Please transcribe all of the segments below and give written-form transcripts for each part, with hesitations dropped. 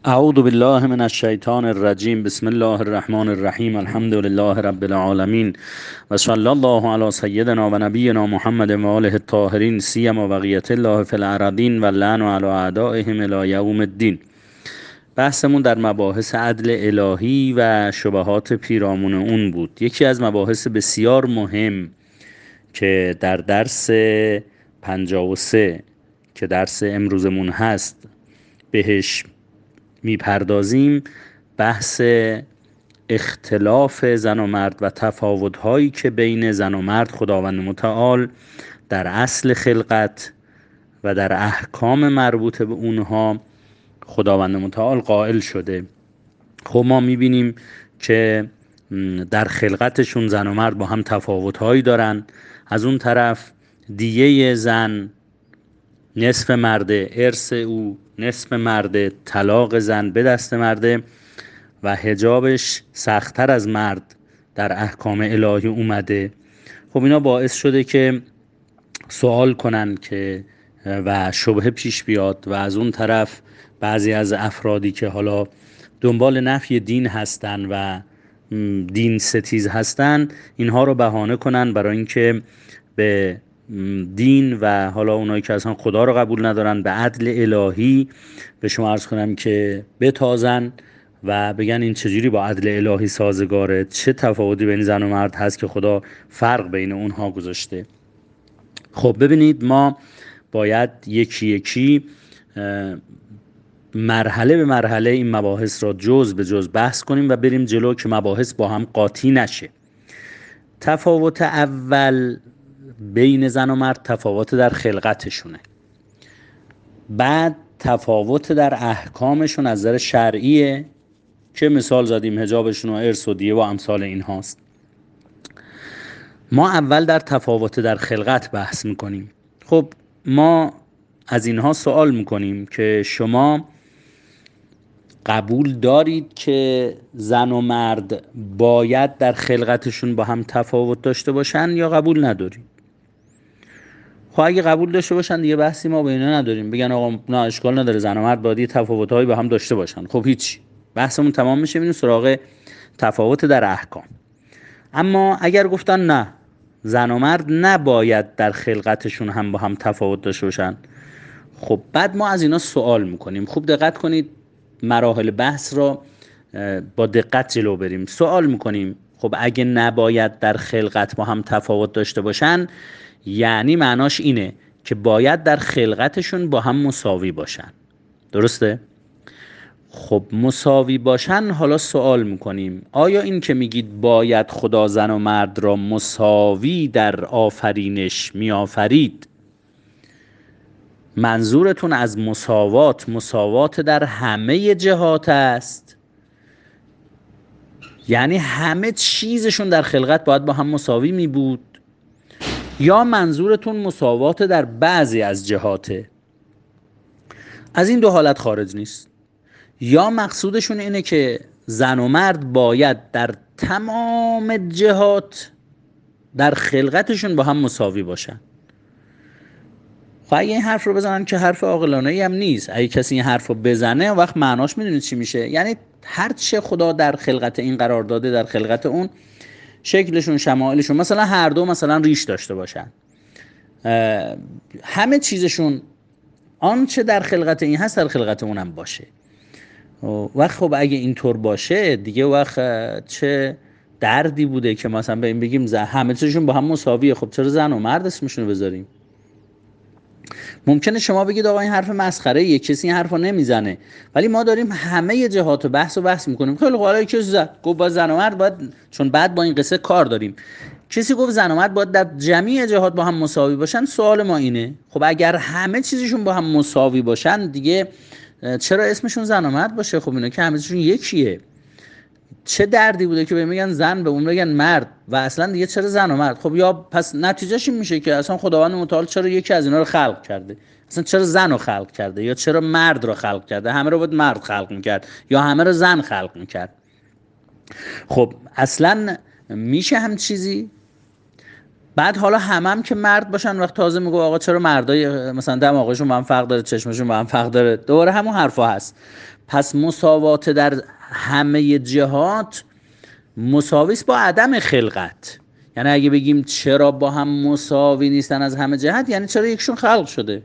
اعوذ بالله من الشیطان الرجیم. بسم الله الرحمن الرحیم. الحمد لله رب العالمین و صلی الله علی سیدنا و نبینا محمد و آله الطاهرین سیما بقیت الله فی الارضین و لعن علی اعدائهم الی یوم الدین. بحثمون در مباحث عدل الهی و شبهات پیرامون اون بود. یکی از مباحث بسیار مهم که در درس 53 که درس امروزمون هست بهش میپردازیم، بحث اختلاف زن و مرد و تفاوت‌هایی که بین زن و مرد خداوند متعال در اصل خلقت و در احکام مربوط به اونها خداوند متعال قائل شده. خب ما میبینیم که در خلقتشون زن و مرد با هم تفاوت‌هایی دارن. از اون طرف دیه زن نصف مرده، ارث او نصف مرده، طلاق زن به دست مرده و حجابش سخت‌تر از مرد در احکام الهی اومده. خب اینا باعث شده که سوال کنن که و شبهه پیش بیاد و از اون طرف بعضی از افرادی که حالا دنبال نفی دین هستن و دین ستیز هستن اینها رو بهانه کنن برای اینکه به دین و حالا اونایی که اصلا خدا رو قبول ندارن به عدل الهی به شما عرض کنم که بتازن و بگن این چجوری با عدل الهی سازگاره، چه تفاوتی بین زن و مرد هست که خدا فرق بین اونها گذاشته. خب ببینید، ما باید یکی یکی مرحله به مرحله این مباحث را جز به جز بحث کنیم و بریم جلو که مباحث با هم قاطی نشه. تفاوت اول بین زن و مرد تفاوت در خلقتشونه، بعد تفاوت در احکامشون از نظر شرعیه که مثال زدیم حجابشون و ارث و دیه و امثال این هاست. ما اول در تفاوت در خلقت بحث میکنیم. خب ما از اینها سوال میکنیم که شما قبول دارید که زن و مرد باید در خلقتشون با هم تفاوت داشته باشن یا قبول ندارید؟ خب اگه قبول داشته باشن دیگه بحثی ما به اینا نداریم، بگن آقا نه اشکال نداره زن و مرد باید تفاوت‌هایی با هم داشته باشن، خب هیچ، بحثمون تمام میشه، میریم سراغ تفاوت در احکام. اما اگر گفتن نه زن و مرد نباید در خلقتشون هم با هم تفاوت داشته باشن، خب بعد ما از اینا سوال میکنیم. خوب دقت کنید، مراحل بحث را با دقت جلو بریم. سوال میکنیم خب اگه نباید در خلقت با هم تفاوت داشته باشن، یعنی معناش اینه که باید در خلقتشون با هم مساوی باشن، درسته؟ خب مساوی باشن، حالا سوال میکنیم آیا این که میگید باید خدا زن و مرد را مساوی در آفرینش میآفرید، منظورتون از مساوات در همه جهات است؟ یعنی همه چیزشون در خلقت باید با هم مساوی می بود، یا منظورتون مساوات در بعضی از جهاته؟ از این دو حالت خارج نیست. یا مقصودشون اینه که زن و مرد باید در تمام جهات در خلقتشون با هم مساوی باشن. خب اگه این حرف رو بزنن که حرف عاقلانه‌ای هم نیست. اگه کسی این حرف رو بزنه وقت معناش میدونید چی میشه؟ یعنی هر چه خدا در خلقت این قرار داده در خلقت اون، شکلشون، شمایلشون، مثلا هر دو مثلا ریش داشته باشن، همه چیزشون آنچه در خلقت این هست در خلقت اونم باشه. وقت خب اگه اینطور باشه دیگه وقت چه دردی بوده که مثلا به این بگیم همه چیزشون با هم مساویه، خب چرا زن و مرد اسمشون رو بذاریم؟ ممکنه شما بگید آقا این حرف مسخره ایه، کسی این حرفو نمیزنه، ولی ما داریم همه جهات بحث میکنیم. خیلی خب حالا کسی گفت با زن و مرد باید، چون بعد با این قصه کار داریم، کسی گفت زن و مرد باید در جميع جهات با هم مساوی باشن. سوال ما اینه خب اگر همه چیزشون با هم مساوی باشن دیگه چرا اسمشون زن و مرد باشه؟ خب اینا که همه چیزشون یکیه. چه دردی بوده که به میگن زن به اون بگن مرد و اصلا دیگه چرا زن و مرد؟ خب یا پس نتیجهش این میشه که اصلا خداوند متعال چرا یکی از اینا رو خلق کرده؟ اصلا چرا زن رو خلق کرده یا چرا مرد رو خلق کرده؟ همه رو باید مرد خلق میکرد یا همه رو زن خلق میکرد؟ خب اصلا میشه هم چیزی؟ بعد حالا هم که مرد باشن، وقت تازه میگه آقا چرا مردای مثلا دماغشون با هم فرق داره، چشمشون با هم فرق داره، دوباره همون حرفا هست. پس مساوات در همه جهات مساوی است با عدم خلقت. یعنی اگه بگیم چرا با هم مساوی نیستن از همه جهت، یعنی چرا یکشون خلق شده.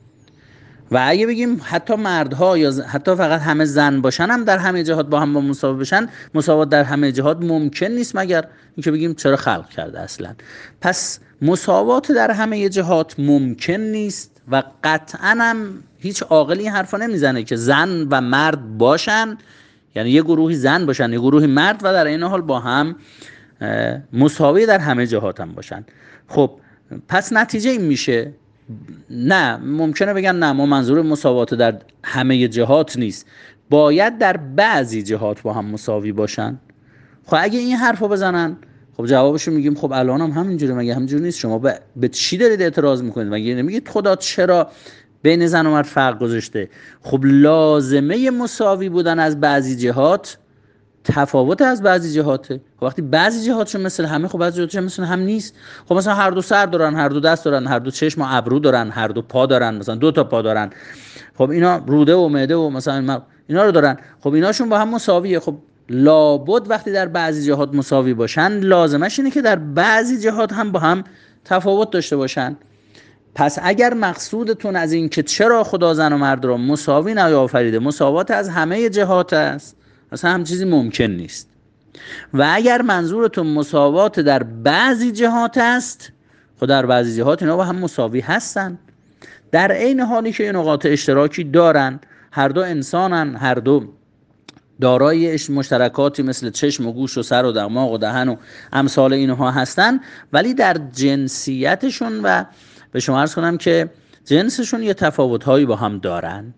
و اگه بگیم حتی مردها یا حتی فقط همه زن باشن هم در همه جهات با هم با مساوی بشن، مساوات در همه جهات ممکن نیست مگر اینکه بگیم چرا خلق کرده اصلا. پس مساوات در همه جهات ممکن نیست و قطعا هم هیچ عاقلی این حرفا نمیزنه که زن و مرد باشن، یعنی یه گروهی زن باشن یه گروهی مرد و در این حال با هم مساوی در همه جهات هم باشن. خب پس نتیجه این میشه نه، ممکنه بگن نه ما منظور مساوات در همه جهات نیست، باید در بعضی جهات با هم مساوی باشن. خب اگه این حرفو بزنن، خب جوابشو میگیم خب الان هم همینجوره، مگه همینجوری نیست؟ شما به چی دارید اعتراض میکنید؟ مگه نمیگید خدا چرا بین زن و مرد فرق گذاشته؟ خب لازمه مساوی بودن از بعضی جهات تفاوت از بعضی جهاته. خب وقتی بعضی جهاتشون مثل همه، خب بعضی جهاتشون مثل هم نیست. خب مثلا هر دو سر دارن، هر دو دست دارن، هر دو چشم و ابرو دارن، هر دو پا دارن، مثلا 2 تا پا دارن، خب اینا روده و معده و مثلا اینا رو دارن، خب ایناشون با هم مساویه. خب لابد وقتی در بعضی جهات مساوی باشن، لازمش اینه که در بعضی جهات هم با هم تفاوت داشته باشن. پس اگر مقصودتون از این که چرا خدا زن و مرد را مساوی نیافریده، مساوات از همه جهات است، اصلا هم چیزی ممکن نیست. و اگر منظورتون مساوات در بعضی جهات است، خب در بعضی جهات اینا با هم مساوی هستن، در عین حالی که نقاط اشتراکی دارن، هر دو انسانن، هر دو دارای مشترکاتی مثل چشم و گوش و سر و دماغ و دهن و امثال اینها هستن، ولی در جنسیتشون و به شما عرض کنم که جنسشون یه تفاوت‌هایی با هم دارن،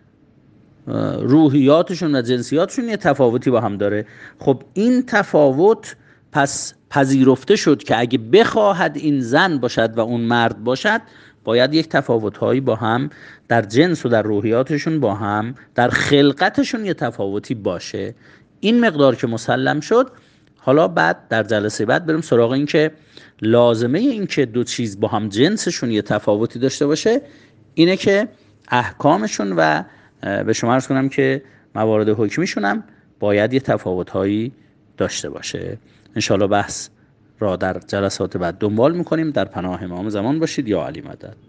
روحیاتشون و جنسیاتشون یه تفاوتی با هم داره. خب این تفاوت پس پذیرفته شد که اگه بخواهد این زن باشد و اون مرد باشد، باید یک تفاوت‌هایی با هم در جنس و در روحیاتشون با هم در خلقتشون یه تفاوتی باشه. این مقدار که مسلم شد، حالا بعد در جلسه بعد بریم سراغ این که لازمه این که دو چیز با هم جنسشون یه تفاوتی داشته باشه اینه که احکامشون و به شما عرض کنم که موارد حکمیشون هم باید یه تفاوت‌هایی داشته باشه. انشالله بحث را در جلسات بعد دنبال میکنیم. در پناه امام زمان باشید. یا علی مدد.